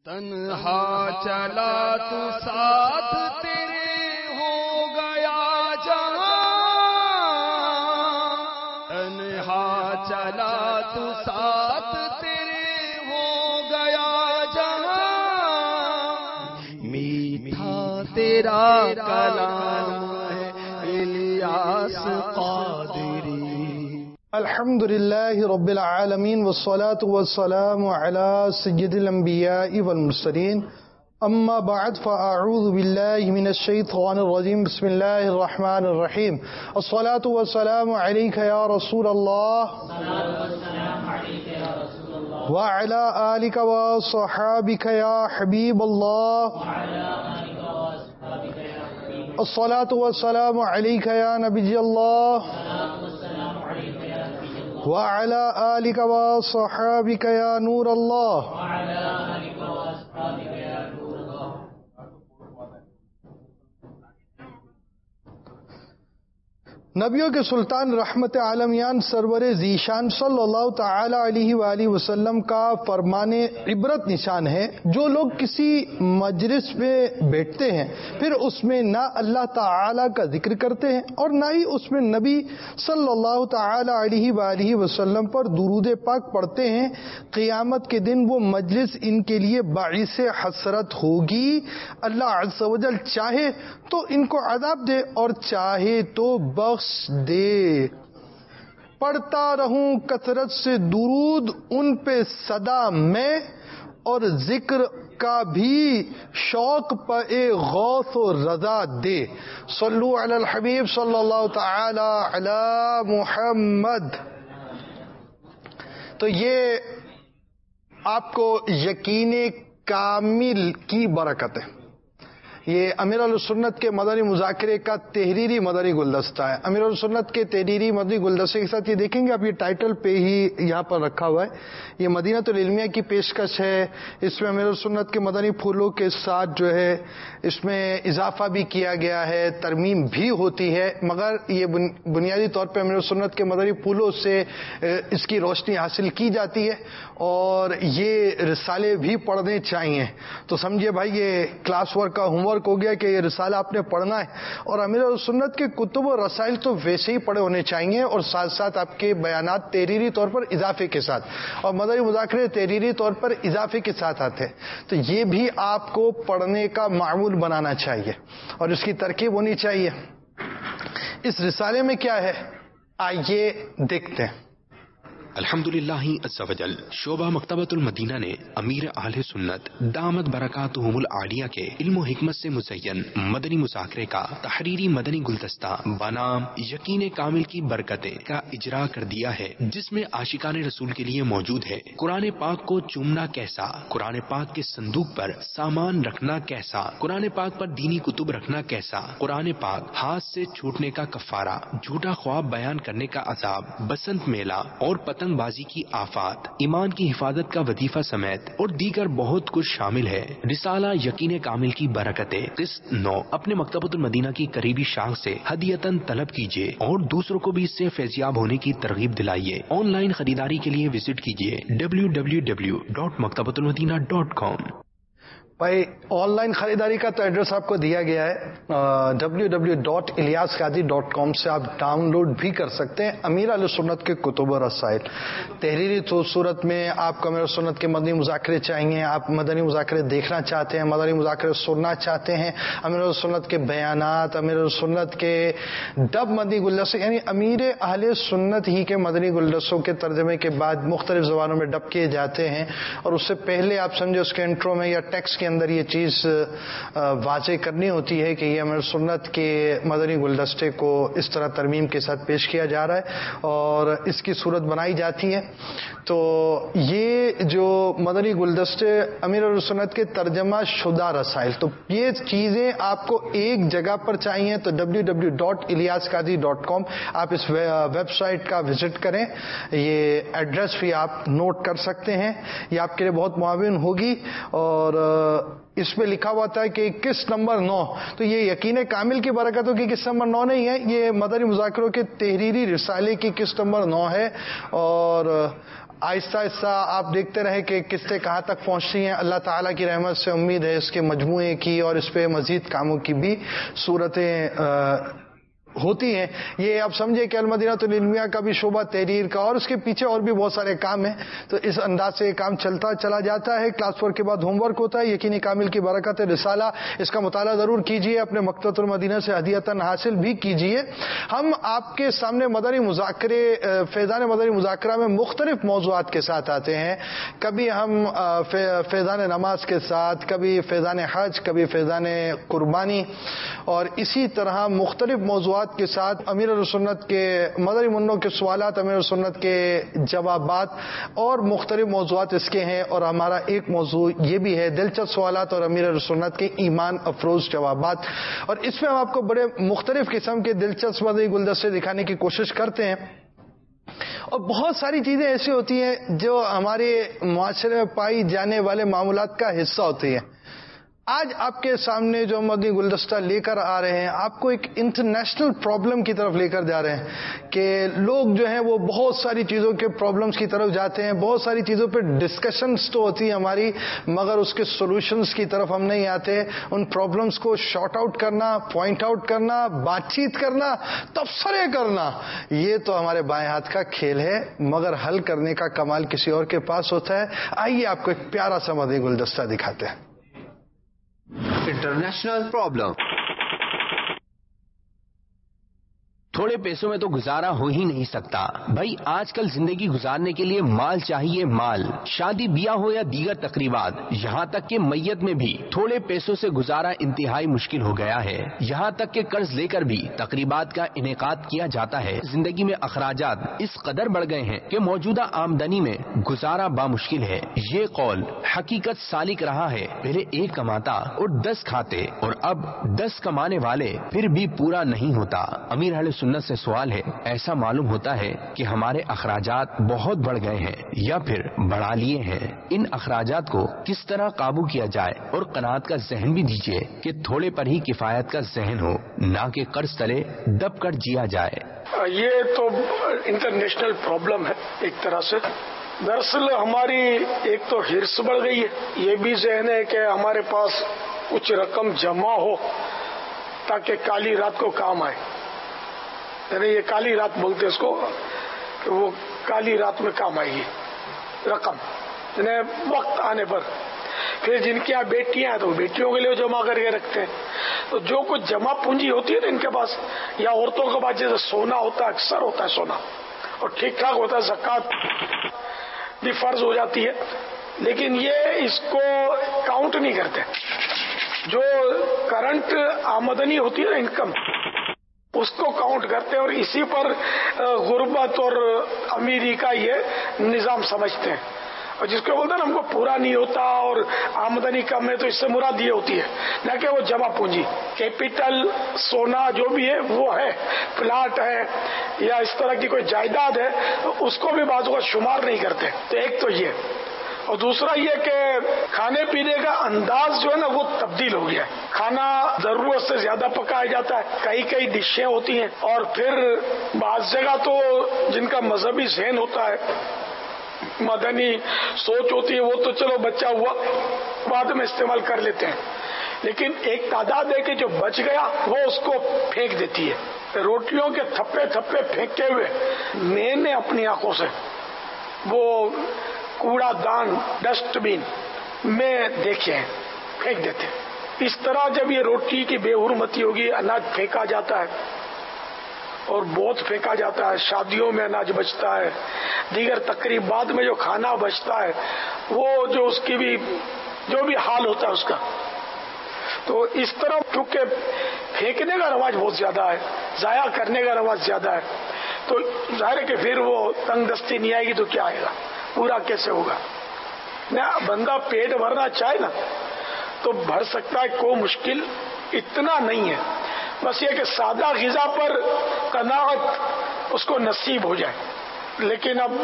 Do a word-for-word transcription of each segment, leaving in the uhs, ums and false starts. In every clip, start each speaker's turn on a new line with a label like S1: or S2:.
S1: تنہا چلا تو ساتھ تیرے ہو گیا جہاں، تنہا چلا تو ساتھ تیرے ہو گیا جہاں، میٹھا تیرا کلام ہے الیاس قادری۔
S2: الحمد للہ رب العالمین والصلاة والسلام علی سید الانبیاء والمرسلین، اما بعد فاعوذ باللہ من الشیطان الرجیم، بسم اللہ الرحمن الرحیم۔ الصلاة والسلام علیک یا رسول اللہ وعلی آلک وصحابک یا حبیب اللہ، الصلاة والسلام علیک یا نبی اللہ وعلى آلك وصحابك يا نور الله۔ نبیوں کے سلطان رحمت عالمیان سرور ذیشان صلی اللہ تعالی علیہ وآلہ وسلم کا فرمان عبرت نشان ہے، جو لوگ کسی مجلس میں بیٹھتے ہیں پھر اس میں نہ اللہ تعالی کا ذکر کرتے ہیں اور نہ ہی اس میں نبی صلی اللہ تعالی علیہ وآلہ وسلم پر درود پاک پڑھتے ہیں، قیامت کے دن وہ مجلس ان کے لیے باعث حسرت ہوگی۔ اللہ عز و جل چاہے تو ان کو عذاب دے اور چاہے تو بخش دے۔ پڑھتا رہوں کثرت سے درود ان پہ صدا میں، اور ذکر کا بھی شوق پہ غوث و رضا دے۔ صلو علی الحبیب صلی اللہ تعالی علی محمد۔ تو یہ آپ کو یقین کامل کی برکت ہے۔ یہ امیر السنت کے مدنی مذاکرے کا تحریری مدنی گلدستہ ہے۔ امیر السنت کے تحریری مدنی گلدستے کے ساتھ یہ دیکھیں گے آپ، یہ ٹائٹل پہ ہی یہاں پر رکھا ہوا ہے، یہ مدینہ العلمیہ کی پیشکش ہے۔ اس میں امیر السنت کے مدنی پھولوں کے ساتھ جو ہے اس میں اضافہ بھی کیا گیا ہے، ترمیم بھی ہوتی ہے، مگر یہ بنیادی طور پہ امیر السنت کے مدنی پھولوں سے اس کی روشنی حاصل کی جاتی ہے، اور یہ رسالے بھی پڑھنے چاہیے۔ تو سمجھے بھائی یہ کلاس ورک کا ہوم ورک ہو گیا کہ یہ رسالہ آپ نے پڑھنا ہے، اور امیر السنت کے کتب و رسائل تو ویسے ہی پڑھے ہونے چاہیے، اور ساتھ ساتھ آپ کے بیانات تحریری طور پر اضافے کے ساتھ، اور مدنی مذاکرے تحریری طور پر اضافے کے ساتھ آتے ہیں، تو یہ بھی آپ کو پڑھنے کا معمول بنانا چاہیے اور اس کی ترکیب ہونی چاہیے۔ اس رسالے میں کیا ہے آئیے دیکھتے ہیں۔
S3: الحمدللہ عز و جل شعبہ مکتبۃ المدینہ نے امیر اہل سنت دامت برکاتہم العالیہ کے علم و حکمت سے مزین مدنی مذاکرے کا تحریری مدنی گلدستہ بنام یقین کامل کی برکتیں کا اجرا کر دیا ہے، جس میں عاشقان رسول کے لیے موجود ہے قرآن پاک کو چومنا کیسا، قرآن پاک کے صندوق پر سامان رکھنا کیسا، قرآن پاک پر دینی کتب رکھنا کیسا، قرآن پاک ہاتھ سے چھوٹنے کا کفارہ، جھوٹا خواب بیان کرنے کا عذاب، بسنت میلہ اور پتنگ بازی کی آفات، ایمان کی حفاظت کا وظیفہ سمیت اور دیگر بہت کچھ شامل ہے۔ رسالہ یقین کامل کی برکتیں قسط نو اپنے مکتبۃ المدینہ کی قریبی شاخ سے ہدیتاً طلب کیجیے اور دوسروں کو بھی اس سے فیضیاب ہونے کی ترغیب دلائیے۔ آن لائن خریداری کے لیے وزٹ کیجیے W W W dot Maktabatul Madinah dot کام۔
S2: بھائی آن لائن خریداری کا تو ایڈریس آپ کو دیا گیا ہے، W W dot Ilyas Qadri dot com سے آپ ڈاؤن لوڈ بھی کر سکتے ہیں امیر اہل سنت کے کتب و رسائل۔ تحریری صورت میں آپ کو امیر سنت کے مدنی مذاکرے چاہیے، آپ مدنی مذاکرے دیکھنا چاہتے ہیں، مدنی مذاکرے سننا چاہتے ہیں، امیر سنت کے بیانات، امیر سنت کے ڈب مدنی گلدستے، یعنی امیر اہل سنت ہی کے مدنی گلدستوں کے ترجمے کے بعد مختلف زبانوں میں ڈب کیے جاتے ہیں، اور اس سے پہلے آپ سمجھے اس کے انٹرو میں یا ٹیکسٹ کے اندر یہ چیز واضح کرنی ہوتی ہے کہ یہ امیر سنت کے مدنی گلدستے کو اس طرح ترمیم کے ساتھ پیش کیا جا رہا ہے اور اس کی صورت بنائی جاتی ہے۔ تو یہ جو مدنی گلدستے امیر سنت کے ترجمہ شدہ رسائل، تو یہ چیزیں آپ کو ایک جگہ پر چاہیے، تو W W dot Ilyas Qadri dot com آپ اس ویب سائٹ کا وزٹ کریں، یہ ایڈریس بھی آپ نوٹ کر سکتے ہیں، یہ آپ کے لیے بہت معاون ہوگی۔ اور اس پہ لکھا ہوا تھا کہ قسط نمبر نو، تو یہ یقین کامل کی برکتوں کی قسط نمبر نو نہیں ہے، یہ مدنی مذاکروں کے تحریری رسالے کی قسط نمبر نو ہے، اور آہستہ آہستہ آپ دیکھتے رہے کہ قسطیں کہاں تک پہنچتی ہیں. اللہ تعالیٰ کی رحمت سے امید ہے اس کے مجموعے کی اور اس پہ مزید کاموں کی بھی صورتیں ہوتی ہیں. یہ آپ سمجھے کہ المدینہ العلمیہ کا بھی شعبہ تحریر کا اور اس کے پیچھے اور بھی بہت سارے کام ہیں. تو اس انداز سے یہ کام چلتا چلا جاتا ہے. کلاس فور کے بعد ہوم ورک ہوتا ہے. یقینی کامل کی برکت رسالہ، اس کا مطالعہ ضرور کیجیے، اپنے مکتبۃ المدینہ سے ہدیۃً حاصل بھی کیجیے. ہم آپ کے سامنے مدنی مذاکرے، فیضان مدنی مذاکرہ میں مختلف موضوعات کے ساتھ آتے ہیں. کبھی ہم فیضان نماز کے ساتھ، کبھی فیضان حج، کبھی فیضان قربانی، اور اسی طرح مختلف موضوعات کے ساتھ امیر السنت کے مدنی منوں کے سوالات، امیر السنت کے جوابات اور مختلف موضوعات اس کے ہیں. اور ہمارا ایک موضوع یہ بھی ہے دلچسپ سوالات اور امیر السنت کے ایمان افروز جوابات. اور اس میں ہم آپ کو بڑے مختلف قسم کے دلچسپ مدنی گلدستے دکھانے کی کوشش کرتے ہیں. اور بہت ساری چیزیں ایسی ہوتی ہیں جو ہمارے معاشرے میں پائی جانے والے معاملات کا حصہ ہوتی ہیں. آج آپ کے سامنے جو مدنی گلدستہ لے کر آ رہے ہیں، آپ کو ایک انٹرنیشنل پرابلم کی طرف لے کر جا رہے ہیں کہ لوگ جو ہیں وہ بہت ساری چیزوں کے پرابلمز کی طرف جاتے ہیں. بہت ساری چیزوں پہ ڈسکشنز تو ہوتی ہیں ہماری، مگر اس کے سولوشنز کی طرف ہم نہیں آتے. ان پرابلمز کو شارٹ آؤٹ کرنا، پوائنٹ آؤٹ کرنا، بات چیت کرنا، تبصرے کرنا، یہ تو ہمارے بائیں ہاتھ کا کھیل ہے، مگر حل کرنے کا کمال کسی اور کے پاس ہوتا ہے. آئیے آپ کو ایک پیارا سا مدنی گلدستہ دکھاتے ہیں.
S4: International problem. تھوڑے پیسوں میں تو گزارا ہو ہی نہیں سکتا بھائی. آج کل زندگی گزارنے کے لیے مال چاہیے، مال. شادی بیاہ ہو یا دیگر تقریبات، یہاں تک کہ میت میں بھی تھوڑے پیسوں سے گزارا انتہائی مشکل ہو گیا ہے. یہاں تک کہ قرض لے کر بھی تقریبات کا انعقاد کیا جاتا ہے. زندگی میں اخراجات اس قدر بڑھ گئے ہیں کہ موجودہ آمدنی میں گزارا بامشکل ہے. یہ قول حقیقت سالک رہا ہے. پہلے ایک کماتا اور دس کھاتے، اور اب دس کمانے والے پھر بھی پورا نہیں ہوتا. امیر اہل سنت سے سوال ہے، ایسا معلوم ہوتا ہے کہ ہمارے اخراجات بہت بڑھ گئے ہیں یا پھر بڑھا لیے ہیں. ان اخراجات کو کس طرح قابو کیا جائے اور قناعت کا ذہن بھی دیجیے کہ تھوڑے پر ہی کفایت کا ذہن ہو، نہ کہ قرض تلے دب کر جیا جائے.
S5: یہ تو انٹرنیشنل پرابلم ہے ایک طرح سے. دراصل ہماری ایک تو ہرس بڑھ گئی ہے، یہ بھی ذہن ہے کہ ہمارے پاس کچھ رقم جمع ہو تاکہ کالی رات کو کام آئے. یعنی یہ کالی رات بولتے اس کو، کہ وہ کالی رات میں کام آئے گی رقم، یعنی وقت آنے پر. پھر جن کی یہاں بیٹیاں ہیں تو بیٹیوں کے لیے جمع کر کے رکھتے ہیں. تو جو کچھ جمع پونجی ہوتی ہے نا ان کے پاس، یا عورتوں کے پاس جیسے سونا ہوتا ہے، اکثر ہوتا ہے سونا، اور ٹھیک ٹھاک ہوتا ہے، زکوٰۃ بھی فرض ہو جاتی ہے، لیکن یہ اس کو کاؤنٹ نہیں کرتے. جو کرنٹ آمدنی ہوتی ہے نا، انکم، اس کو کاؤنٹ کرتے ہیں، اور اسی پر غربت اور امیری کا یہ نظام سمجھتے ہیں. اور جس کو بولتے ہیں نا ہم کو پورا نہیں ہوتا اور آمدنی کم ہے، تو اس سے مراد یہ ہوتی ہے نہ کہ وہ جمع پونجی. کیپٹل، سونا جو بھی ہے وہ ہے، پلاٹ ہے یا اس طرح کی کوئی جائیداد ہے، تو اس کو بھی بعض کا شمار نہیں کرتے. تو ایک تو یہ، اور دوسرا یہ کہ کھانے پینے کا انداز جو ہے نا وہ تبدیل ہو گیا ہے. کھانا ضرورت سے زیادہ پکایا جاتا ہے، کئی کئی ڈشیں ہوتی ہیں، اور پھر بعض جگہ تو جن کا مذہبی ذہن ہوتا ہے، مدنی سوچ ہوتی ہے، وہ تو چلو بچہ ہوا بعد میں استعمال کر لیتے ہیں، لیکن ایک تعداد ہے کہ جو بچ گیا وہ اس کو پھینک دیتی ہے. روٹیوں کے تھپے تھپے پھینکے ہوئے میں نے اپنی آنکھوں سے وہ کوڑا دان، ڈسٹ بین میں دیکھے ہیں، پھینک دیتے. اس طرح جب یہ روٹی کی بے حرمتی ہوگی، اناج پھینکا جاتا ہے اور بہت پھینکا جاتا ہے. شادیوں میں اناج بچتا ہے، دیگر تقریبات میں جو کھانا بچتا ہے، وہ جو اس کی بھی جو بھی حال ہوتا ہے اس کا. تو اس طرح چونکہ پھینکنے کا رواج بہت زیادہ ہے، ضائع کرنے کا رواج زیادہ ہے، تو ظاہر ہے کہ پھر وہ تنگ دستی نہیں آئے گی تو کیا آئے گا، پورا کیسے ہوگا. نہ بندہ پیٹ بھرنا چاہے نا تو بھر سکتا ہے، کوئی مشکل اتنا نہیں ہے. بس یہ کہ سادہ غذا پر قناعت اس کو نصیب ہو جائے. لیکن اب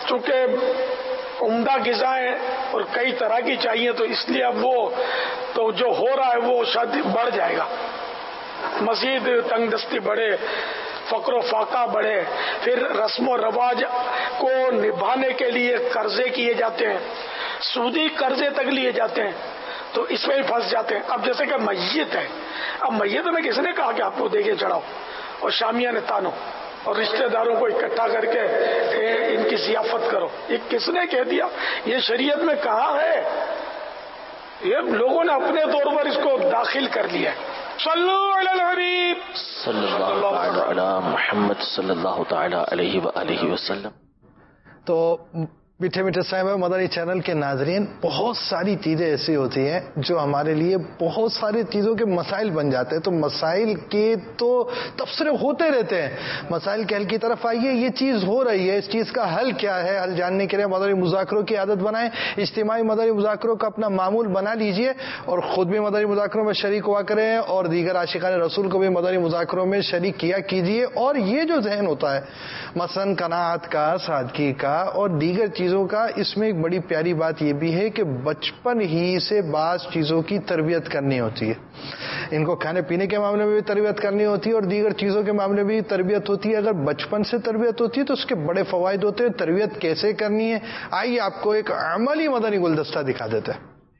S5: چونکہ عمدہ غذائیں اور کئی طرح کی چاہیے، تو اس لیے اب وہ تو جو ہو رہا ہے وہ شاید بڑھ جائے گا، مزید تنگ دستی بڑھے، فقر و فاقہ بڑھے، پھر رسم و رواج کو نبھانے کے لیے قرضے کیے جاتے ہیں، سودی قرضے تک لیے جاتے ہیں، تو اس میں ہی پھنس جاتے ہیں۔ اب جیسے کہ میت ہے، اب میت میں کس نے کہا کہ آپ کو دیگے چڑھاؤ اور شامیاں نے تانو اور رشتہ داروں کو اکٹھا کر کے ان کی ضیافت کرو؟ یہ کس نے کہہ دیا؟ یہ شریعت میں کہاں ہے؟ یہ لوگوں نے اپنے طور پر اس کو داخل کر لیا ہے۔ صلو علی الحبیب
S6: صلی اللہ تعالی علی محمد صلی اللہ تعالی علیہ وآلہ وسلم۔
S2: تو میٹھے میٹھے صاحب مدنی چینل کے ناظرین، بہت ساری چیزیں ایسی ہوتی ہیں جو ہمارے لیے بہت ساری چیزوں کے مسائل بن جاتے ہیں، تو مسائل کے تو تبصرے ہوتے رہتے ہیں۔ مسائل کے حل کی طرف آئیے، یہ چیز ہو رہی ہے، اس چیز کا حل کیا ہے؟ حل جاننے کے لیے مدنی مذاکروں کی عادت بنائیں، اجتماعی مدنی مذاکروں کا اپنا معمول بنا لیجئے اور خود بھی مدنی مذاکروں میں شریک ہوا کریں اور دیگر عاشقان رسول کو بھی مدنی مذاکروں میں شریک کیا کیجیے۔ اور یہ جو ذہن ہوتا ہے مثلا قناعت کا، سادگی کا اور دیگر چیزوں کا، اس میں ایک بڑی پیاری بات یہ بھی ہے کہ بچپن ہی سے بعض چیزوں کی تربیت کرنی ہوتی ہے۔ ان کو کھانے پینے کے معاملے میں بھی تربیت کرنی ہوتی ہے اور دیگر چیزوں کے معاملے میں بھی تربیت ہوتی ہے۔ اگر بچپن سے تربیت ہوتی ہے تو اس کے بڑے فوائد ہوتے ہیں۔ تربیت کیسے کرنی ہے، آئیے آپ کو ایک عملی مدنی گلدستہ دکھا دیتے ہیں۔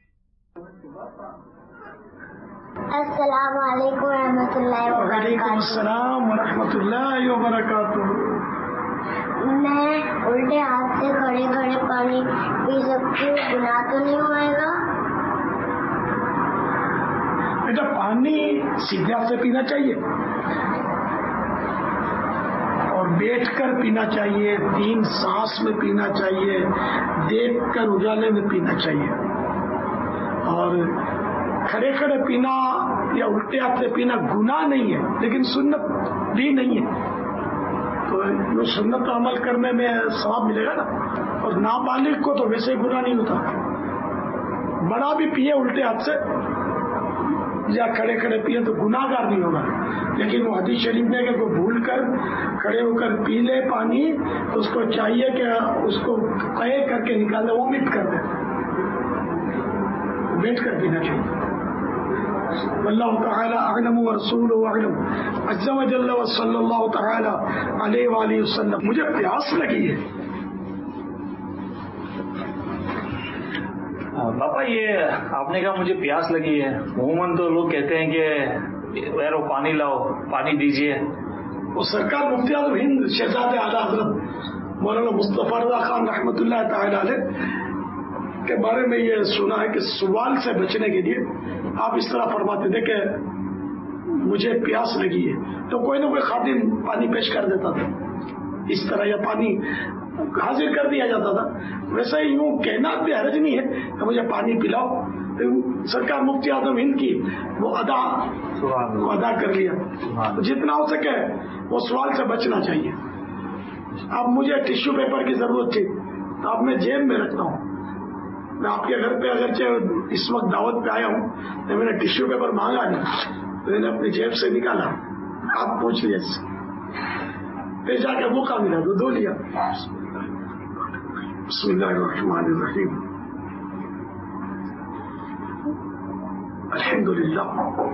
S7: السلام علیکم ورحمۃ اللہ وبرکاتہ۔
S5: وعلیکم السلام ورحمۃ اللہ وبرکاتہ۔
S7: میں الٹے ہاتھ سے کھڑے کھڑے پانی پی سکتی ہوں، گناہ تو نہیں ہوئے گا؟
S5: بیٹا پانی سیدھے ہاتھ سے پینا چاہیے اور بیٹھ کر پینا چاہیے، تین سانس میں پینا چاہیے، دیکھ کر اجالے میں پینا چاہیے، اور کھڑے کھڑے پینا یا الٹے ہاتھ سے پینا گناہ نہیں ہے، لیکن سنت بھی نہیں ہے، تو سنت پر عمل کرنے میں ثواب ملے گا نا۔ اور نابالغ کو تو ویسے گناہ نہیں ہوتا، بڑا بھی پیے الٹے ہاتھ سے یا کھڑے کھڑے پیے تو گناہ گار نہیں ہوگا، لیکن وہ حدیث شریف میں کہ کوئی بھول کر کھڑے ہو کر پی لے پانی تو اس کو چاہیے کہ اس کو قے کر کے نکال دے، وامٹ کر دے، بیٹھ کر پینا چاہیے۔ واللہ تعالی اعلم ورسولہ اعلم عز وجل وصلی اللہ تعالی علیہ وآلہ وسلم۔ مجھے پیاس لگی ہے
S8: پاپا، یہ آپ نے کہا مجھے پیاس لگی ہے، عموماً تو لوگ کہتے ہیں کہ یار وہ پانی لاؤ، پانی دیجیے۔
S5: وہ سرکار مفتی اعظم ہند شہزاد اعلیٰ حضرت مولانا مصطفیٰ رضا خان رحمۃ اللہ تعالی علیہ کے بارے میں یہ سنا ہے کہ سوال سے بچنے کے لیے آپ اس طرح فرماتے تھے کہ مجھے پیاس لگی ہے، تو کوئی نہ کوئی خادم پانی پیش کر دیتا تھا اس طرح، یا پانی حاضر کر دیا جاتا تھا۔ ویسے ہی یوں کہنا بھی حرج نہیں ہے کہ مجھے پانی پلاؤ، سرکار مفتی اعظم ہند کی وہ ادا وہ ادا کر لیا۔ جتنا ہو سکے وہ سوال سے بچنا چاہیے۔ اب مجھے ٹیشو پیپر کی ضرورت تھی تو اب میں جیب میں رکھتا ہوں، میں آپ کے گھر پہ اگرچہ اس وقت دعوت پہ آیا ہوں تو میں نے ٹیشو پیپر مانگا نہیں، میں نے اپنی جیب سے نکالا، آپ پوچھ لیے، پھر جا کے موقع ملا تو دو لیا۔ بسم اللہ الرحمن الرحیم، الحمد للہ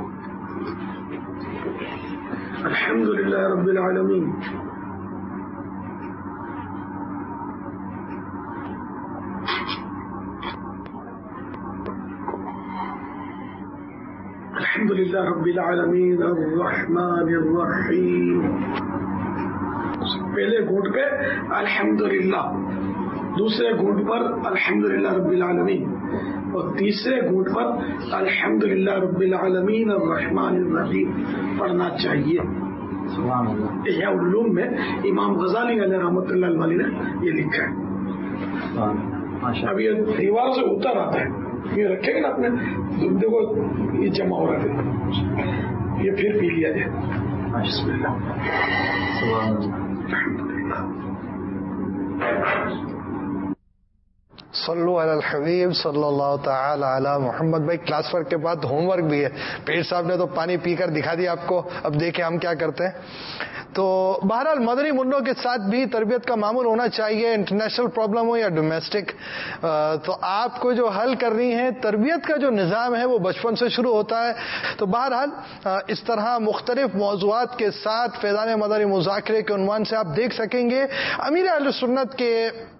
S5: الحمد للہ رب العالمین، الحمد للہ رب العالمین الرحمن الرحیم۔ پہلے گھونٹ پہ الحمدللہ، دوسرے گھونٹ پر الحمدللہ رب العالمین، اور تیسرے گھونٹ پر الحمدللہ رب العالمین الرحمن الرحیم پڑھنا چاہیے۔ احیاء العلوم میں امام غزالی علیہ رحمۃ اللہ علیہ نے یہ لکھا ہے۔ اب یہ دیوار سے اتر آتا ہے، یہ رکھے گا نا اپنے، دیکھو یہ جمع ہو رہا ہے، یہ پھر پی لیا جائے۔ بسم اللہ۔
S2: صلو علی الحبیب صلی اللہ تعالی علی محمد. بھائی کلاس ورک کے بعد ہوم ورک بھی ہے. پیر صاحب نے تو پانی پی کر دکھا دیا آپ کو, اب دیکھیں ہم کیا کرتے ہیں. تو بہرحال مدنی منوں کے ساتھ بھی تربیت کا معمول ہونا چاہیے, انٹرنیشنل پرابلم ہو یا ڈومیسٹک. تو آپ کو جو حل کرنی ہے, تربیت کا جو نظام ہے وہ بچپن سے شروع ہوتا ہے. تو بہرحال اس طرح مختلف موضوعات کے ساتھ فیضان مدنی مذاکرے کے عنوان سے آپ دیکھ سکیں گے امیر اہل سنت کے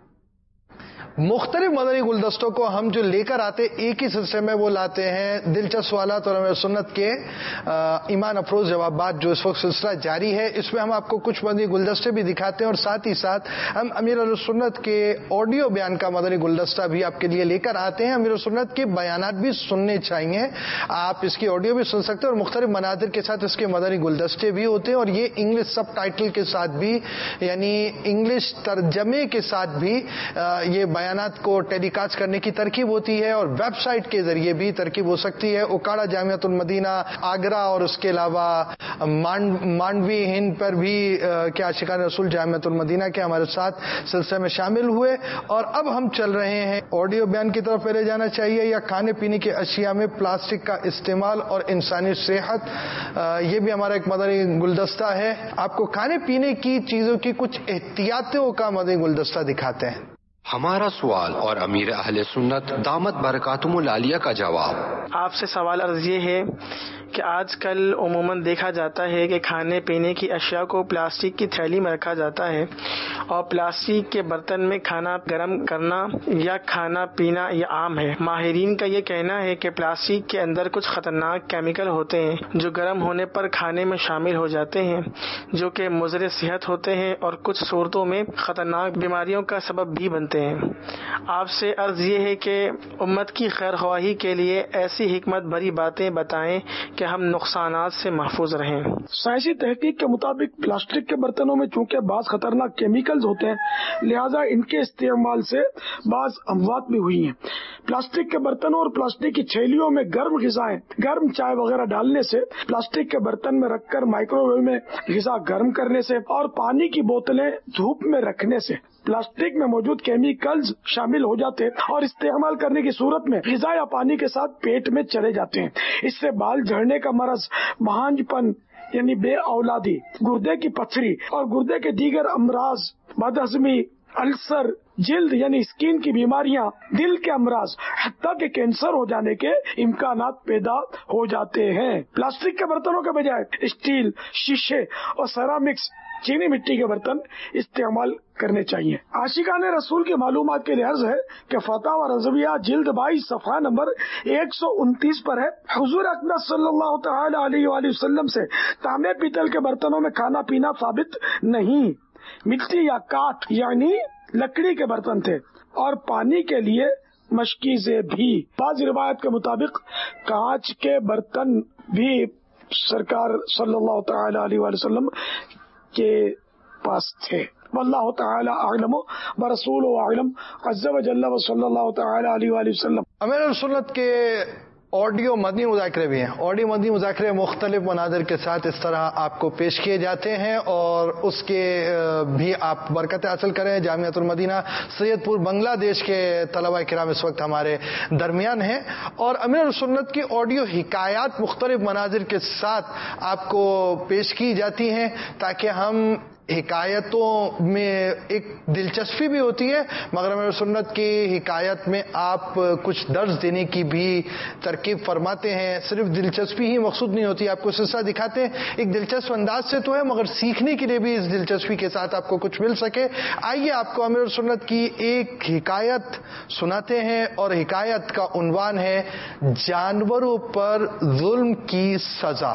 S2: مختلف مدنی گلدستوں کو ہم جو لے کر آتے ایک ہی سلسلے میں وہ لاتے ہیں دلچسپ سوالات اور امیر سنت کے ایمان افروز جوابات, جو اس وقت سلسلہ جاری ہے. اس میں ہم آپ کو کچھ مدنی گلدستے بھی دکھاتے ہیں اور ساتھ ہی ساتھ ہم امیر سنت کے آڈیو بیان کا مدنی گلدستہ بھی آپ کے لیے لے کر آتے ہیں. امیر سنت کے بیانات بھی سننے چاہیے, آپ اس کی آڈیو بھی سن سکتے ہیں اور مختلف مناظر کے ساتھ اس کے مدنی گلدستے بھی ہوتے ہیں, اور یہ انگلش سب ٹائٹل کے ساتھ بھی, یعنی انگلش ترجمے کے ساتھ بھی یہ بیانات کو ٹیلی کاسٹ کرنے کی ترکیب ہوتی ہے, اور ویب سائٹ کے ذریعے بھی ترکیب ہو سکتی ہے. اوکاڑا جامعۃ المدینہ آگرہ اور اس کے علاوہ مانڈوی ہند پر بھی کیا عاشقان رسول جامعۃ المدینہ کے ہمارے ساتھ سلسلے میں شامل ہوئے. اور اب ہم چل رہے ہیں آڈیو بیان کی طرف پہلے جانا چاہیے یا کھانے پینے کی اشیاء میں پلاسٹک کا استعمال اور انسانی صحت, یہ بھی ہمارا ایک مدنی گلدستہ ہے. آپ کو کھانے پینے کی چیزوں کی کچھ احتیاطوں کا مدنی گلدستہ دکھاتے ہیں.
S3: ہمارا سوال اور امیر اہل سنت دامت برکاتہم العالیہ کا جواب.
S9: آپ سے سوال عرض یہ ہے کہ آج کل عموماً دیکھا جاتا ہے کہ کھانے پینے کی اشیاء کو پلاسٹک کی تھیلی میں رکھا جاتا ہے, اور پلاسٹک کے برتن میں کھانا گرم کرنا یا کھانا پینا یہ عام ہے. ماہرین کا یہ کہنا ہے کہ پلاسٹک کے اندر کچھ خطرناک کیمیکل ہوتے ہیں جو گرم ہونے پر کھانے میں شامل ہو جاتے ہیں, جو کہ مضر صحت ہوتے ہیں اور کچھ صورتوں میں خطرناک بیماریوں کا سبب بھی بنتے ہیں. آپ سے عرض یہ ہے کہ امت کی خیر خواہی کے لیے ایسی حکمت بھری باتیں بتائیں کہ ہم نقصانات سے محفوظ رہیں.
S5: سائنسی تحقیق کے مطابق پلاسٹک کے برتنوں میں چونکہ بعض خطرناک کیمیکلز ہوتے ہیں, لہذا ان کے استعمال سے بعض اموات بھی ہوئی ہیں. پلاسٹک کے برتنوں اور پلاسٹک کی تھیلیوں میں گرم غذائیں, گرم چائے وغیرہ ڈالنے سے, پلاسٹک کے برتن میں رکھ کر مائکرو ویو میں غذا گرم کرنے سے, اور پانی کی بوتلیں دھوپ میں رکھنے سے پلاسٹک میں موجود کیمیکلز شامل ہو جاتے ہیں اور استعمال کرنے کی صورت میں غذا یا پانی کے ساتھ پیٹ میں چلے جاتے ہیں. اس سے بال جھڑنے کا مرض, بہانج پن یعنی بے اولادی, گردے کی پتھری اور گردے کے دیگر امراض, بدہضمی, السر, جلد یعنی اسکن کی بیماریاں, دل کے امراض, حتیٰ کہ کینسر ہو جانے کے امکانات پیدا ہو جاتے ہیں. پلاسٹک کے برتنوں کے بجائے اسٹیل, شیشے اور سیرامکس, چینی مٹی کے برتن استعمال کرنے چاہیے. عاشقان رسول کی معلومات کے لیے عرض ہے کہ فتاوی رضویہ جلد بائیس صفحہ نمبر ایک سو انتیس پر ہے, حضور اقدس صلی اللہ تعالی علیہ وآلہ وسلم سے تانبے پیتل کے برتنوں میں کھانا پینا ثابت نہیں. مٹی یا کاٹ یعنی لکڑی کے برتن تھے, اور پانی کے لیے مشکیزیں بھی. بعض روایت کے مطابق کانچ کے برتن بھی سرکار صلی اللہ تعالی علیہ وآلہ وسلم کے پاس تھے. واللہ تعالی اعلم برسول اعلم عز وجل وصلی اللہ تعالی علیہ وآلہ وسلم.
S2: امیر سنت کے آڈیو مدنی مذاکرے بھی ہیں. آڈیو مدنی مذاکرے مختلف مناظر کے ساتھ اس طرح آپ کو پیش کیے جاتے ہیں, اور اس کے بھی آپ برکتیں حاصل کریں. جامعۃ المدینہ سید پور بنگلہ دیش کے طلباء کرام اس وقت ہمارے درمیان ہیں, اور امیر سنت کی آڈیو حکایات مختلف مناظر کے ساتھ آپ کو پیش کی جاتی ہیں, تاکہ ہم حکایتوں میں ایک دلچسپی بھی ہوتی ہے, مگر امیر سنت کی حکایت میں آپ کچھ درس دینے کی بھی ترکیب فرماتے ہیں. صرف دلچسپی ہی مقصود نہیں ہوتی, آپ کو سلسلہ دکھاتے ہیں ایک دلچسپ انداز سے تو ہے, مگر سیکھنے کے لیے بھی اس دلچسپی کے ساتھ آپ کو کچھ مل سکے. آئیے آپ کو امیر سنت کی ایک حکایت سناتے ہیں, اور حکایت کا عنوان ہے جانوروں پر ظلم کی سزا.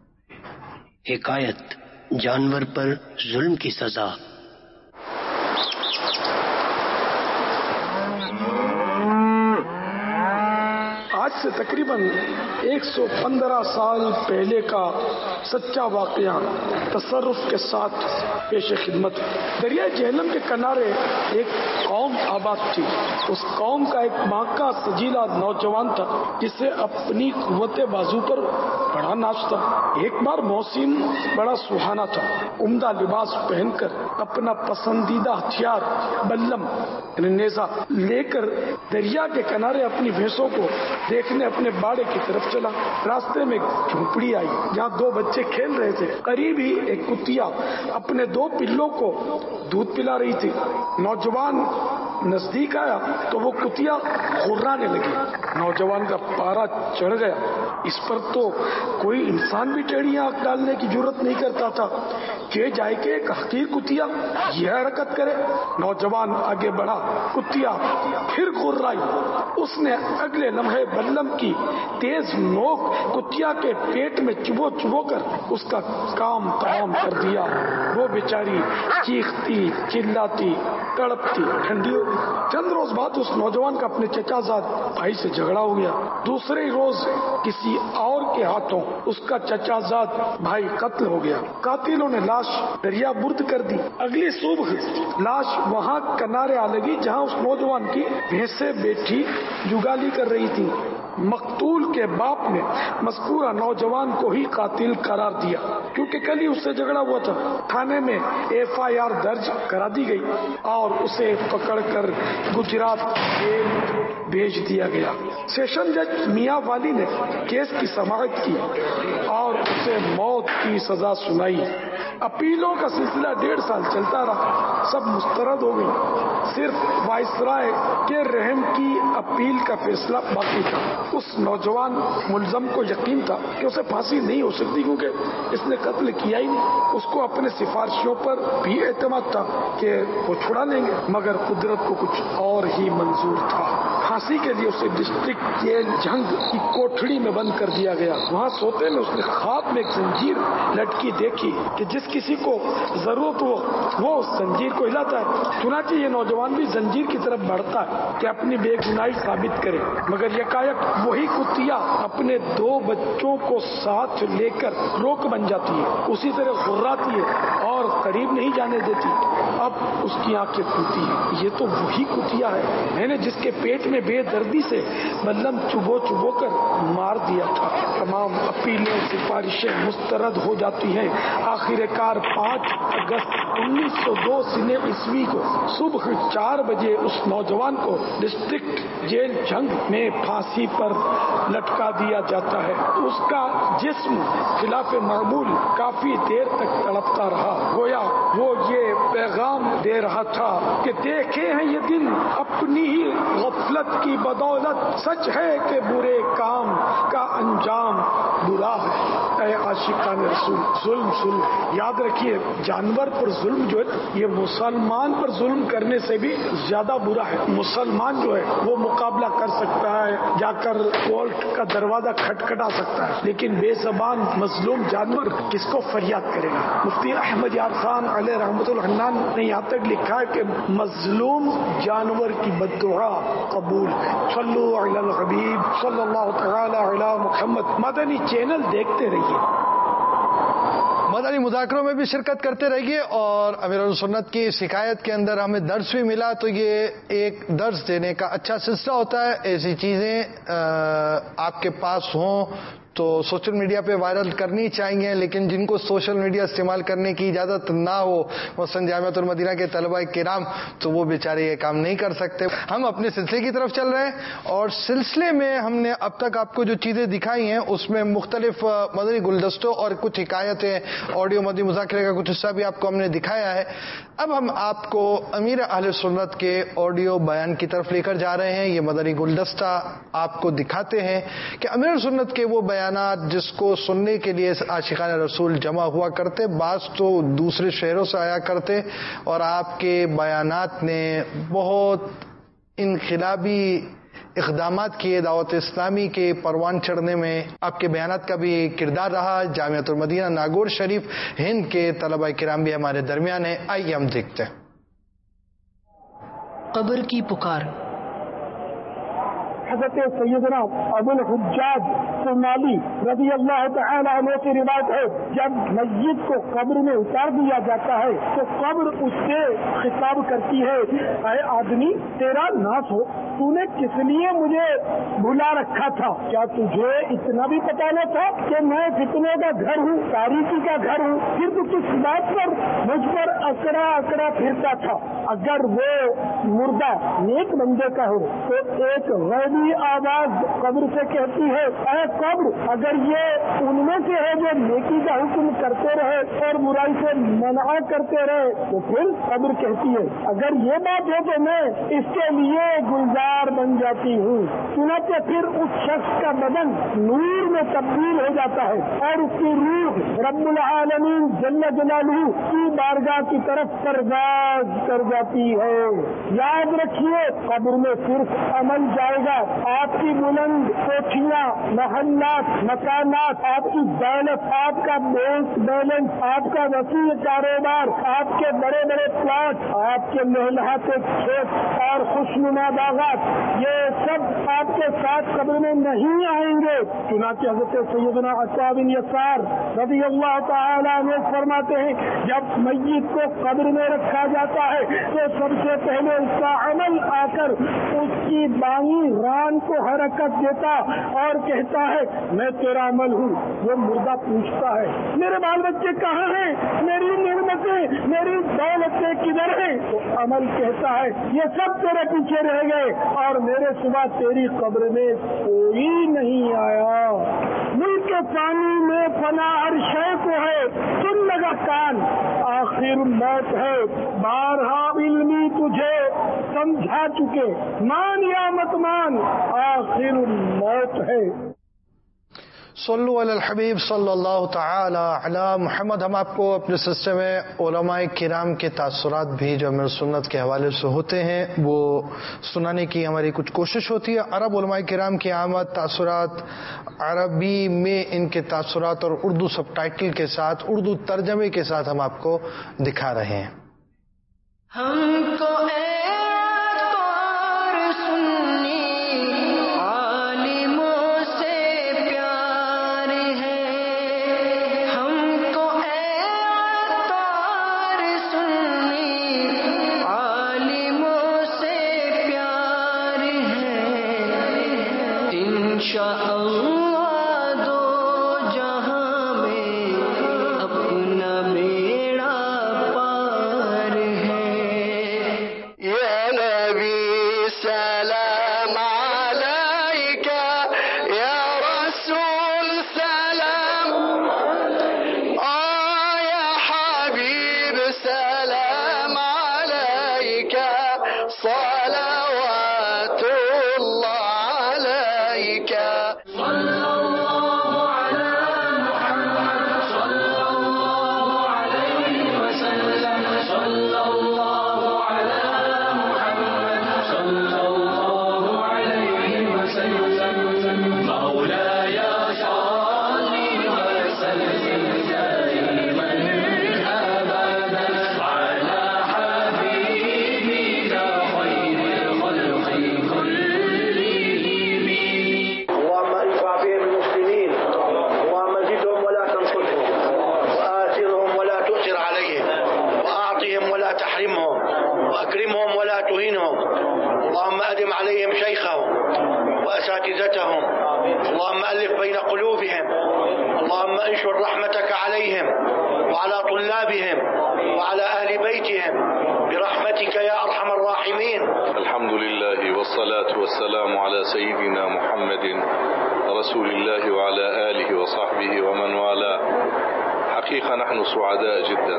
S10: حکایت جانور پر ظلم کی سزا.
S5: آج سے تقریباً ایک سو پندرہ سال پہلے کا سچا واقعہ تصرف کے ساتھ پیش خدمت۔ دریائے جہلم کے کنارے ایک قوم آباد تھی۔ اس قوم کا ایک ماں کا سجیلا نوجوان تھا جسے اپنی قوت بازو پر بڑا ناچ تھا۔ ایک بار موسم بڑا سہانا تھا۔ عمدہ لباس پہن کر اپنا پسندیدہ ہتھیار بلم نیزا لے کر دریا کے کنارے اپنی بھینسوں کو دیکھنے اپنے باڑے کی طرف چلا۔ راستے میں جھونپڑی آئی جہاں دو بچے کھیل رہے تھے۔ قریب ہی ایک کتیا اپنے دو پلوں کو دودھ پلا رہی تھی۔ نوجوان نزدیک آیا تو وہ کتیا غرانے لگی۔ نوجوان کا پارا چڑھ گیا۔ اس پر تو کوئی انسان بھی ٹیڑھی آنکھ ڈالنے کی جرت نہیں کرتا تھا کہ جائے کہ ایک حقیر کتیا یہ حرکت کرے۔ نوجوان آگے بڑھا، کتیا پھر غرائی۔ اس نے اگلے لمحے بلم کی تیز نوک کتیا کے پیٹ میں چبو چبو کر اس کا کام تمام کر دیا۔ وہ بیچاری چیختی چلاتی تڑپتی ٹھنڈی ہو گئی۔ چند روز بعد اس نوجوان کا اپنے چچا زاد بھائی سے جھگڑا ہو گیا۔ دوسرے روز کسی اور کے ہاتھوں اس کا چچا زاد بھائی قتل ہو گیا۔ قاتلوں نے لاش دریا برد کر دی۔ اگلی صبح لاش وہاں کنارے آ لگی جہاں اس نوجوان کی بھینسیں بیٹھی جگالی کر رہی تھی۔ مقتول کے باپ نے مذکورہ نوجوان کو ہی قاتل قرار دیا کیونکہ کل ہی اس سے جھگڑا ہوا تھا۔ تھانے میں ایف آئی آر درج کرا دی گئی اور اسے پکڑ کر گجرات جیل بھیج دیا گیا۔ سیشن جج میاں والی نے کیس کی سماعت کی اور اسے موت کی سزا سنائی۔ اپیلوں کا سلسلہ ڈیڑھ سال چلتا رہا، سب مسترد ہو گئی۔ صرف وائسرائے کے رحم کی اپیل کا فیصلہ باقی تھا۔ اس نوجوان ملزم کو یقین تھا کہ اسے پھانسی نہیں ہو سکتی کیونکہ اس نے قتل کیا ہی نہیں۔ اس کو اپنے سفارشیوں پر بھی اعتماد تھا کہ وہ چھڑا لیں گے، مگر قدرت کو کچھ اور ہی منظور تھا۔ پھانسی کے لیے اسے ڈسٹرکٹ جیل جھنگ کی کوٹھڑی میں بند کر دیا گیا۔ وہاں سوتے میں اس نے خواب میں ایک زنجیر لٹکی دیکھی کہ جس کسی کو ضرورت ہو وہ اس زنجیر کو ہلاتا ہے۔ چنانچہ یہ نوجوان بھی زنجیر کی طرف بڑھتا ہے کہ اپنی بے گناہی ثابت کرے، مگر یکایک وہی کتیا اپنے دو بچوں کو ساتھ لے کر روک بن جاتی ہے، اسی طرح غراتی ہے اور قریب نہیں جانے دیتی۔ اب اس کی آنکھیں کھلتی ہیں، یہ تو وہی کتیا ہے میں نے جس کے پیٹ میں بے دردی سے بلم چبو چبو کر مار دیا تھا۔ تمام اپیلیں سفارشیں مسترد ہو جاتی ہیں۔ آخر کار پانچ اگست انیس سو دو سنے عیسوی کو صبح چار بجے اس نوجوان کو ڈسٹرکٹ جیل جھنگ میں پھانسی پر لٹکا دیا جاتا ہے۔ اس کا جسم خلاف معمول کافی دیر تک تڑپتا رہا، گویا وہ یہ پیغام دے رہا تھا کہ دیکھے ہیں یہ دن اپنی ہی غفلت کی بدولت، سچ ہے کہ برے کام کا انجام برا ہے۔ اے عاشقان رسول، ظلم ظلم یاد رکھیے، جانور پر ظلم جو ہے یہ مسلمان پر ظلم کرنے سے بھی زیادہ برا ہے۔ مسلمان جو ہے وہ مقابلہ کر سکتا ہے، جا کر کورٹ کا دروازہ کھٹکھٹا سکتا ہے، لیکن بے زبان مظلوم جانور کس کو فریاد کرے گا؟ مفتی احمد یار خان علیہ رحمۃ الحنان نے یہاں تک لکھا ہے کہ مظلوم جانور کی بددعا قبول ہے۔ صلو علی الحبیب صلی اللہ تعالی علی محمد۔ مدنی چینل دیکھتے رہیے،
S2: مدنی مذاکروں میں بھی شرکت کرتے رہیے، اور امیر السنت کی شکایت کے اندر ہمیں درس بھی ملا، تو یہ ایک درس دینے کا اچھا سلسلہ ہوتا ہے۔ ایسی چیزیں آپ کے پاس ہوں تو سوشل میڈیا پہ وائرل کرنی چاہیے، لیکن جن کو سوشل میڈیا استعمال کرنے کی اجازت نہ ہو، مثلاً جامعۃ المدینہ کے طلبہ کرام، تو وہ بیچارے یہ کام نہیں کر سکتے۔ ہم اپنے سلسلے کی طرف چل رہے ہیں، اور سلسلے میں ہم نے اب تک آپ کو جو چیزیں دکھائی ہیں اس میں مختلف مدنی گلدستوں اور کچھ حکایتیں، آڈیو مدنی مذاکرے کا کچھ حصہ بھی آپ کو ہم نے دکھایا ہے۔ اب ہم آپ کو امیر اہل سنت کے آڈیو بیان کی طرف لے کر جا رہے ہیں۔ یہ مدنی گلدستہ آپ کو دکھاتے ہیں کہ امیر سنت کے وہ بیان جس کو سننے کے لیے عاشقان رسول جمع ہوا کرتے، بعض تو دوسرے شہروں سے آیا کرتے، اور آپ کے بیانات نے بہت انقلابی اقدامات کیے، دعوت اسلامی کے پروان چڑھنے میں آپ کے بیانات کا بھی کردار رہا۔ جامعۃ المدینہ ناگور شریف ہند کے طلبہ کرام بھی ہمارے درمیان ہیں، آئیے ہم دیکھتے ہیں۔
S11: قبر کی پکار۔
S5: حضرت سیدنا ابو الحجاج سمالی رضی اللہ تعالیٰ عنہ کی روایت ہے، جب میت کو قبر میں اتار دیا جاتا ہے تو قبر اس سے خطاب کرتی ہے، اے آدمی تیرا ناس ہو، تو نے کس لیے مجھے بلا رکھا تھا؟ کیا تجھے اتنا بھی پتا نہ تھا کہ میں فتنے کا گھر ہوں، تاریکی کا گھر ہوں؟ پھر تو کس بات پر مجھ پر اکڑا اکڑا پھرتا تھا؟ اگر وہ مردہ نیک بندے کا ہو تو ایک غیبی آواز قبر سے کہتی ہے، اے قبر اگر یہ ان میں سے ہے جو نیکی کا حکم کرتے رہے اور برائی سے منع کرتے رہے تو پھر قبر کہتی ہے اگر یہ بات ہے تو میں اس کے لیے گلزار بن جاتی ہوں۔ چنانچہ پھر اس شخص کا بدن نور میں تبدیل ہو جاتا ہے اور اس کی روح رب العالمین جل جلالہ کی بارگاہ کی طرف پرواز کر جاتی ہے۔ یاد رکھیے قبر میں صرف عمل جائے گا، آپ کی بلند کوٹھیاں، محلات، مکانات، آپ کی دولت، آپ کا بینک بیلنس، آپ کا وسیع کاروبار، آپ کے بڑے بڑے پلاٹ، آپ کے محلات کھیت اور خوشنما باغات، یہ سب آپ کے ساتھ قبر میں نہیں آئیں گے۔ چنانچہ حضرت سیدنا عطا بن یسار رضی اللہ تعالیٰ عنہ فرماتے ہیں جب میت کو قبر میں رکھا جاتا ہے تو سب سے پہلے اس کا عمل آ کر اس کی بائیں ران کو حرکت دیتا اور کہتا ہے میں تیرا عمل ہوں۔ وہ مردہ پوچھتا ہے میرے بال بچے کہاں ہیں، میری نعمتیں، میری دولتیں کدھر ہیں؟ تو عمل کہتا ہے یہ سب تیرے پیچھے رہ گئے اور میرے سوا تیری قبر میں کوئی نہیں آیا۔ ملک کے پانی میں فنا ہر شے کو ہے، سن لگا کان، آخر موت ہے، بارہا علمی تجھے سمجھا چکے، مان یا مت مان، آخر موت ہے۔
S2: صلو علی الحبیب صلی اللہ تعالی علی محمد۔ ہم آپ کو اپنے سلسلے میں علماء کرام کے تاثرات بھی جو امیر سنت کے حوالے سے ہوتے ہیں وہ سنانے کی ہماری کچھ کوشش ہوتی ہے۔ عرب علماء کرام کی آمد، تاثرات عربی میں ان کے تاثرات اور اردو سب ٹائٹل کے ساتھ، اردو ترجمے کے ساتھ ہم آپ کو دکھا رہے ہیں۔
S1: ہم کو
S10: اللهم ألف بين قلوبهم، اللهم انشر رحمتك عليهم وعلى طلابهم وعلى أهل بيتهم برحمتك يا أرحم الراحمين.
S11: الحمد لله والصلاة والسلام على سيدنا محمد رسول الله وعلى آله وصحبه ومن والاه. حقيقة نحن سعداء جدا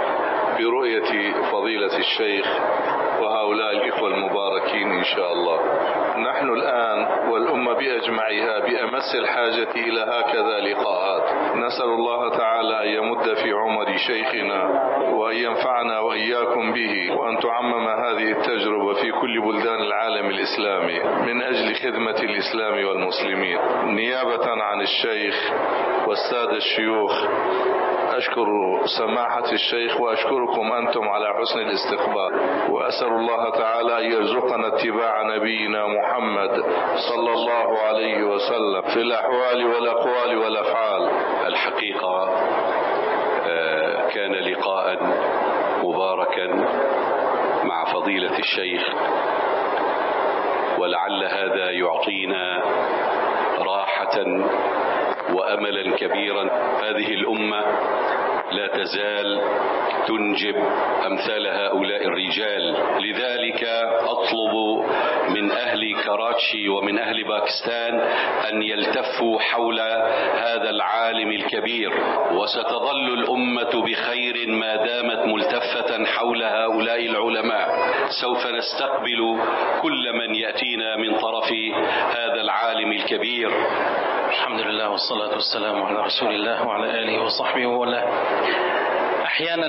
S11: برؤية فضيلة الشيخ وهؤلاء الإخوة المباركين إن شاء الله. نحن الآن والأمة بأجمعها بأمس الحاجة إلى هكذا لقاءات. نسأل الله تعالى أن يمد في عمر شيخنا وأن ينفعنا وإياكم به، وأن تعمم هذه التجربة في كل بلدان العالم الإسلامي من أجل خدمة الإسلام والمسلمين. نيابة عن الشيخ والسادة الشيوخ أشكر سماحة الشيخ وأشكركم أنتم على حسن الاستقبال، وأسأل الله تعالى أن يرزقنا اتباع نبينا محمد صلى الله عليه وسلم في الأحوال والأقوال والأفعال.
S6: الحقيقة كان لقاء مباركا مع فضيلة الشيخ، ولعل هذا يعطينا راحة وأملا كبيرا. هذه الأمة لا تزال تنجب أمثال هؤلاء الرجال، لذلك أطلب من أهل كراتشي ومن أهل باكستان أن يلتفوا حول هذا العالم الكبير، وستظل الأمة بخير ما دامت ملتفة حول هؤلاء العلماء. سوف نستقبل كل من يأتينا من طرف هذا العالم الكبير.
S12: الحمد لله والصلاة والسلام على رسول الله وعلى آله وصحبه وله. أحيانا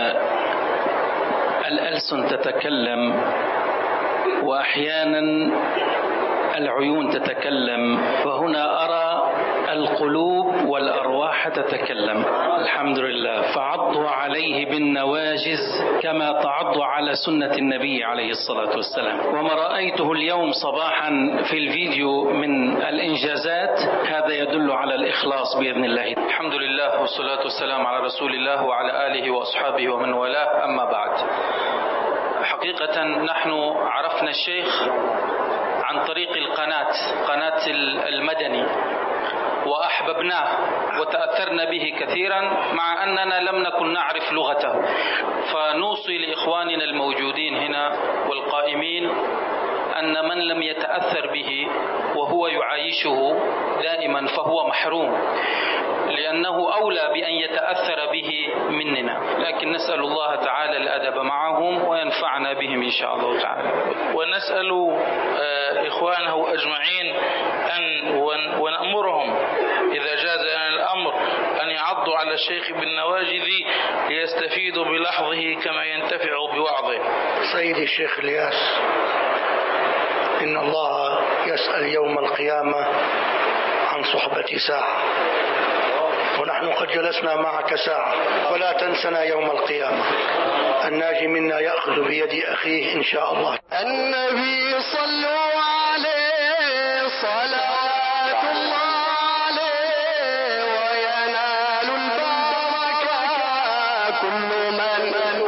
S12: الألسن تتكلم وأحيانا العيون تتكلم، وهنا أرى القلوب والأرواح تتكلم. الحمد لله. فعضوا عليه بالنواجز كما تعضوا على سنة النبي عليه الصلاة والسلام. وما رأيته اليوم صباحا في الفيديو من الإنجازات هذا يدل على الإخلاص بإذن الله. الحمد لله والصلاة والسلام على رسول الله وعلى آله وأصحابه ومن والاه. أما بعد، حقيقة نحن عرفنا الشيخ عن طريق القناة قناة المدني، وأحببناه وتأثرنا به كثيرا، مع أننا لم نكن نعرف لغته. فنوصي لإخواننا الموجودين هنا والقائمين أن من لم يتأثر به وهو يعايشه دائما فهو محروم، لأنه أولى بأن يتأثر به مننا. لكن نسأل الله تعالى الأدب معهم وينفعنا بهم إن شاء الله تعالى. ونسأل إخوانه أجمعين أن ونأمرهم إذا جاز الأمر أن يعضوا على الشيخ بالنواجذ ليستفيدوا بلحظه كما ينتفع بوعظه.
S10: سيدي الشيخ الياس، إن الله يسأل يوم القيامة عن صحبة ساعة، ونحن قد جلسنا معك ساعة، ولا تنسنا يوم القيامة. الناجي منا يأخذ بيد أخيه إن شاء الله.
S1: النبي صلوا عليه صلاة الله عليه وينال البركة كل من.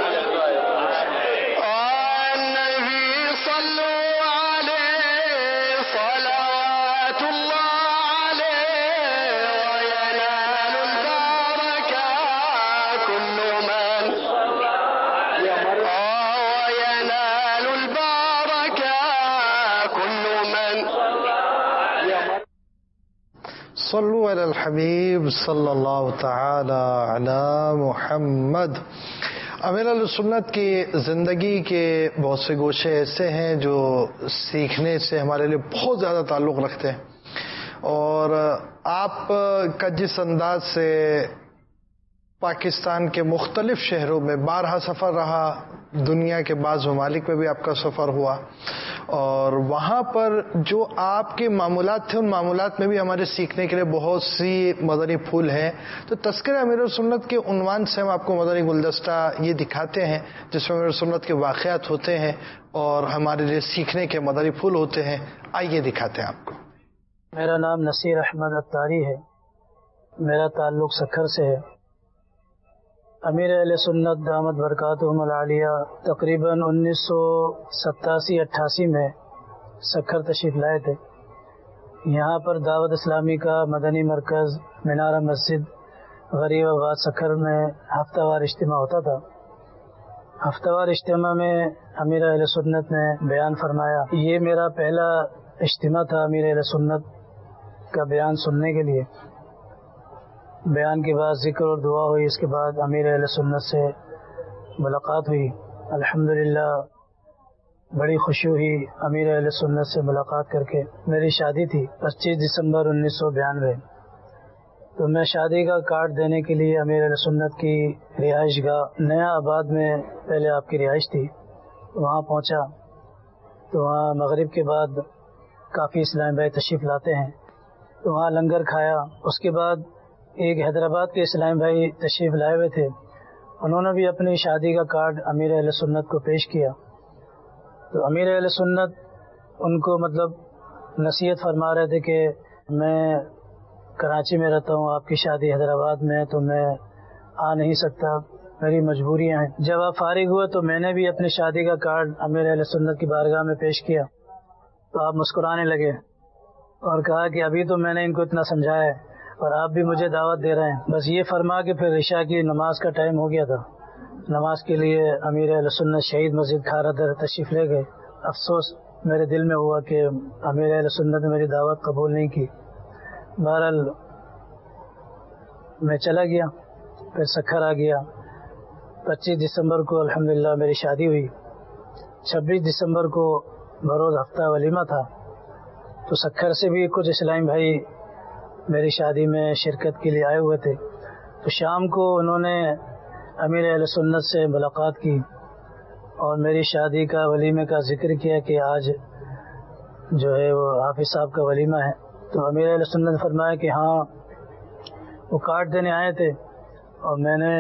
S1: النبي صلوا عليه صلاة الله عليه وينال البركة كل من. وينال البركة كل من.
S2: صلوا على الحبیب صلی اللہ تعالی علی محمد. امیر اہل سنت کی زندگی کے بہت سے گوشے ایسے ہیں جو سیکھنے سے ہمارے لیے بہت زیادہ تعلق رکھتے ہیں، اور آپ کا جس انداز سے پاکستان کے مختلف شہروں میں بارہا سفر رہا، دنیا کے بعض ممالک میں بھی آپ کا سفر ہوا، اور وہاں پر جو آپ کے معمولات تھے ان معمولات میں بھی ہمارے سیکھنے کے لیے بہت سی مدنی پھول ہیں. تو تذکرہ امیر سنت کے عنوان سے ہم آپ کو مدنی گلدستہ یہ دکھاتے ہیں جس میں امیر سنت کے واقعات ہوتے ہیں اور ہمارے لیے سیکھنے کے مدنی پھول ہوتے ہیں. آئیے دکھاتے ہیں آپ کو.
S13: میرا نام نصیر احمد اتاری ہے، میرا تعلق سکھر سے ہے. امیر اہل سنت دامت برکاتہم العالیہ تقریباً انیس سو ستاسی اٹھاسی میں سکھر تشریف لائے تھے. یہاں پر دعوت اسلامی کا مدنی مرکز مینارہ مسجد غریب آباد سکھر میں ہفتہ وار اجتماع ہوتا تھا. ہفتہ وار اجتماع میں امیر اہل سنت نے بیان فرمایا. یہ میرا پہلا اجتماع تھا امیر اہل سنت کا بیان سننے کے لیے. بیان کے بعد ذکر اور دعا ہوئی. اس کے بعد امیر اہل سنت سے ملاقات ہوئی. الحمدللہ بڑی خوشی ہوئی امیر اہل سنت سے ملاقات کر کے. میری شادی تھی پچیس دسمبر انیس سو بیانوے. تو میں شادی کا کارڈ دینے کے لیے امیر اہل سنت کی رہائش گاہ نیا آباد میں پہلے آپ کی رہائش تھی وہاں پہنچا. تو وہاں مغرب کے بعد کافی اسلام بھائی تشریف لاتے ہیں، تو وہاں لنگر کھایا. اس کے بعد ایک حیدرآباد کے اسلام بھائی تشریف لائے ہوئے تھے، انہوں نے بھی اپنی شادی کا کارڈ امیر اہل سنت کو پیش کیا. تو امیر اہل سنت ان کو مطلب نصیحت فرما رہے تھے کہ میں کراچی میں رہتا ہوں، آپ کی شادی حیدرآباد میں ہے تو میں آ نہیں سکتا، میری مجبوریاں ہیں. جب آپ فارغ ہوئے تو میں نے بھی اپنی شادی کا کارڈ امیر اہل سنت کی بارگاہ میں پیش کیا. تو آپ مسکرانے لگے اور کہا کہ ابھی تو میں نے ان کو اتنا سمجھایا ہے اور آپ بھی مجھے دعوت دے رہے ہیں. بس یہ فرما کے پھر عشاء کی نماز کا ٹائم ہو گیا تھا. نماز کے لیے امیر اہل سنت شہید مسجد کھارا در تشریف لے گئے. افسوس میرے دل میں ہوا کہ امیر اہل سنت نے میری دعوت قبول نہیں کی. بہرحال میں چلا گیا. پھر سکھر آ گیا. پچیس دسمبر کو الحمدللہ میری شادی ہوئی. چھبیس دسمبر کو بروز ہفتہ ولیمہ تھا. تو سکھر سے بھی کچھ اسلامی بھائی میری شادی میں شرکت کے لیے آئے ہوئے تھے. تو شام کو انہوں نے امیر اہل سنت سے ملاقات کی اور میری شادی کا ولیمے کا ذکر کیا کہ آج جو ہے وہ حافظ صاحب کا ولیمہ ہے. تو امیر اہل سنت نے فرمایا کہ ہاں وہ کارڈ دینے آئے تھے اور میں نے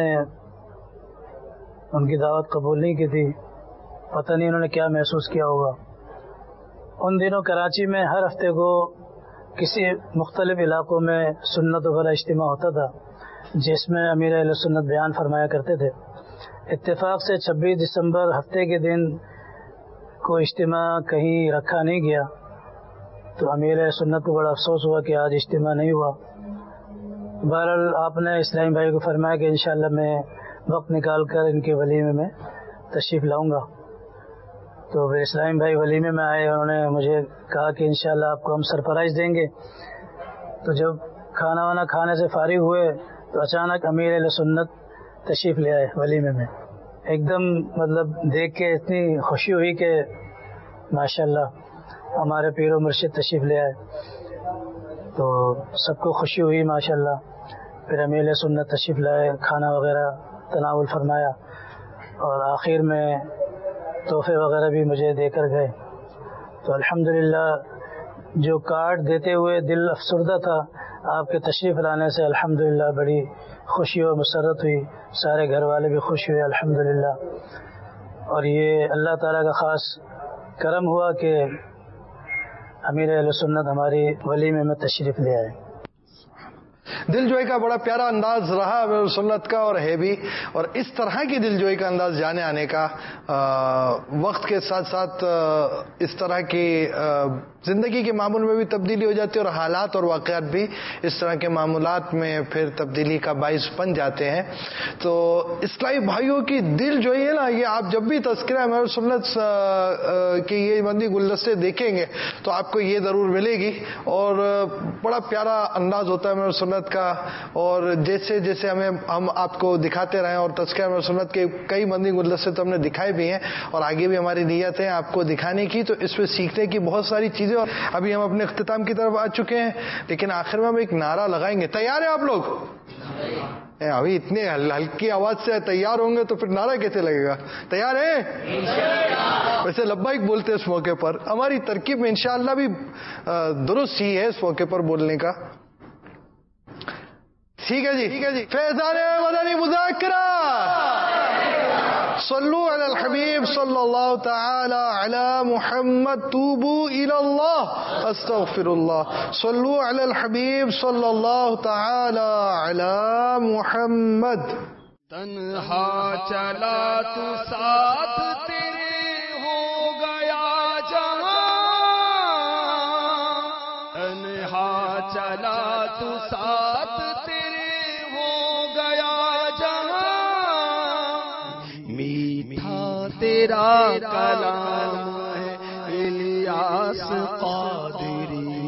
S13: ان کی دعوت قبول نہیں کی تھی. پتہ نہیں انہوں نے کیا محسوس کیا ہوگا. ان دنوں کراچی میں ہر ہفتے کو کسی مختلف علاقوں میں سنت و بھلا اجتماع ہوتا تھا جس میں امیر اہل سنت بیان فرمایا کرتے تھے. اتفاق سے چھبیس دسمبر ہفتے کے دن کو اجتماع کہیں رکھا نہیں گیا. تو امیر اہل سنت کو بڑا افسوس ہوا کہ آج اجتماع نہیں ہوا. بہرحال آپ نے اسلامی بھائی کو فرمایا کہ انشاءاللہ میں وقت نکال کر ان کے ولیمے میں تشریف لاؤں گا. تو پھر اسلامی بھائی ولیمے میں آئے. انہوں نے مجھے کہا کہ انشاءاللہ آپ کو ہم سرپرائز دیں گے. تو جب کھانا وانا کھانے سے فارغ ہوئے تو اچانک امیر اہل سنت تشریف لے آئے ولیمے میں. ایک دم مطلب دیکھ کے اتنی خوشی ہوئی کہ ماشاءاللہ ہمارے پیر و مرشد تشریف لے آئے. تو سب کو خوشی ہوئی ماشاءاللہ. پھر امیر اہل سنت تشریف لائے، کھانا وغیرہ تناول فرمایا اور آخر میں تحفے وغیرہ بھی مجھے دے کر گئے. تو الحمدللہ جو کارڈ دیتے ہوئے دل افسردہ تھا، آپ کے تشریف لانے سے الحمدللہ بڑی خوشی و مسرت ہوئی. سارے گھر والے بھی خوش ہوئے الحمدللہ. اور یہ اللہ تعالیٰ کا خاص کرم ہوا کہ امیر اہل سنت ہماری ولیمے میں تشریف لے آئے.
S2: دل جوئی کا بڑا پیارا انداز رہا امیر سنت کا اور ہے بھی. اور اس طرح کی دل جوئی کا انداز جانے آنے کا وقت کے ساتھ ساتھ اس طرح کی زندگی کے معمول میں بھی تبدیلی ہو جاتی ہے اور حالات اور واقعات بھی اس طرح کے معمولات میں پھر تبدیلی کا باعث بن جاتے ہیں. تو اسلامی بھائیوں کی دل جو ہے نا، یہ آپ جب بھی تذکرہ امیر سنت کی یہ مدنی گلدستے دیکھیں گے تو آپ کو یہ ضرور ملے گی. اور بڑا پیارا انداز ہوتا ہے امیر سنت کا. اور جیسے جیسے ہمیں ہم آپ کو دکھاتے رہیں، اور تذکرہ امیر سنت کے کئی مدنی گلدستے تو ہم نے دکھائے بھی ہیں اور آگے بھی ہماری نیت ہے آپ کو دکھانے کی. تو اس میں سیکھنے کی بہت ساری چیزیں. اور ابھی ہم اپنے اختتام کی طرف آ چکے ہیں، لیکن آخر میں ہم ایک نعرہ لگائیں گے. تیار ہیں آپ لوگ؟ ابھی اتنے ہلکی آواز سے تیار ہوں گے تو پھر نعرہ کیسے لگے گا؟ تیار ہیں؟ ویسے لبیک بولتے اس موقع پر. ہماری ترکیب میں انشاءاللہ بھی درست ہی ہے اس موقع پر بولنے کا. ٹھیک ہے جی، ٹھیک ہے جی. فیضان مدنی مذاکرہ صلو علی الحبیب صلی اللہ تعالی علی محمد توبو الی اللہ استغفر اللہ. صلو علی الحبیب صلی اللہ تعالی علی محمد.
S1: تنہا چلا تو ساتھ تیرے ہو گیا جہاں، تنہا چلا تو ساتھ تیرے ہو گیا جہاں. میٹھا تیرا کلام ہے الیاس قادری،